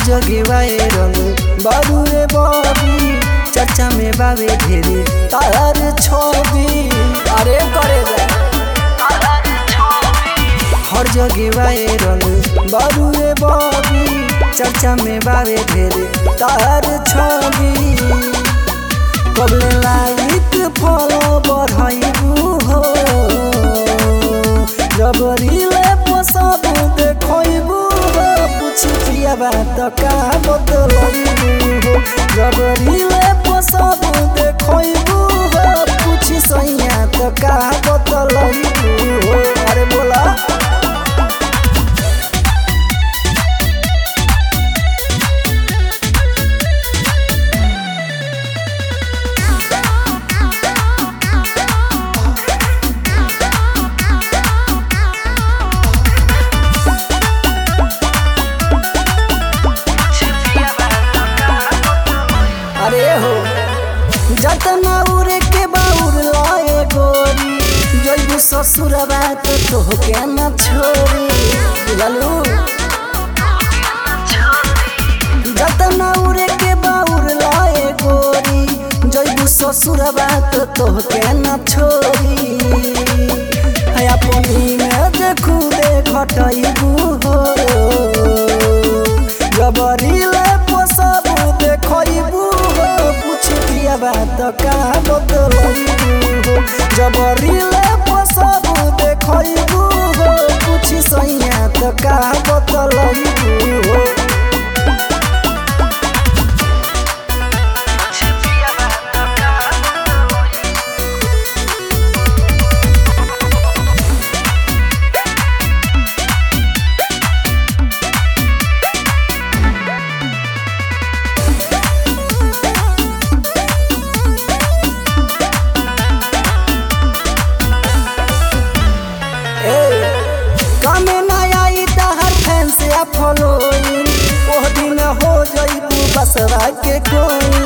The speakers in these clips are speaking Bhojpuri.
जगे वायरल बाबू रे बॉबी चर्चा में बावे ढेरे तार छवि अरे करे हर जगे वायरल बाबू रे बॉबी चर्चा में बावे ढेरे तार छवि कबले लाइक फॉलो बढ़ाइबू हो जब रीले पोसाबू देखइबू हो पूछ प्रिया बात का बतलइबू हो जब रीले पोसाबू देखइबू हो पूछ सैया तो का बतलइबू हो अरे बोला अरे हो जतना उरे के बाउर लाए गोरी जइबू ससुरबा तो के न छोरी बुझलू जतना उरे के बाउर लाए गोरी जइबू ससुरबा तो के न छोरी है अपनी में देखू दे घटइबू हो जबरीले पोसाबू देखइबू हो पूछ प्रिया बात का बतलइबू हो जबरीले पोसाबू देखइबू हो पूछ सैया तो का बतलइबू हो फॉलोइंग वो दिन हो जइबू बसरा के कोई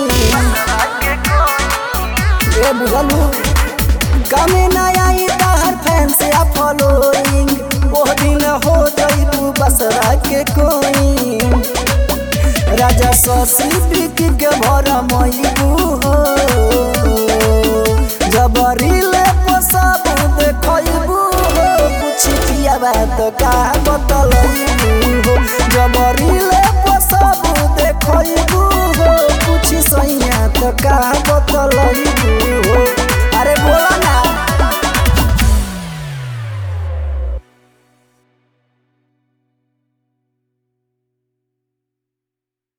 ए बुझलू कामे ना आई ताहर फैन से फॉलोइंग वो दिन हो जइबू बसरा के कोई राजा ससी बिक के भर मइबू हो जबरीले पोसाबू देखइबू हो पूछ प्रिया बात का बतलइबू हो जबरीले पोसाबू देखइबू हो पूछ सैया तो का बतलइबू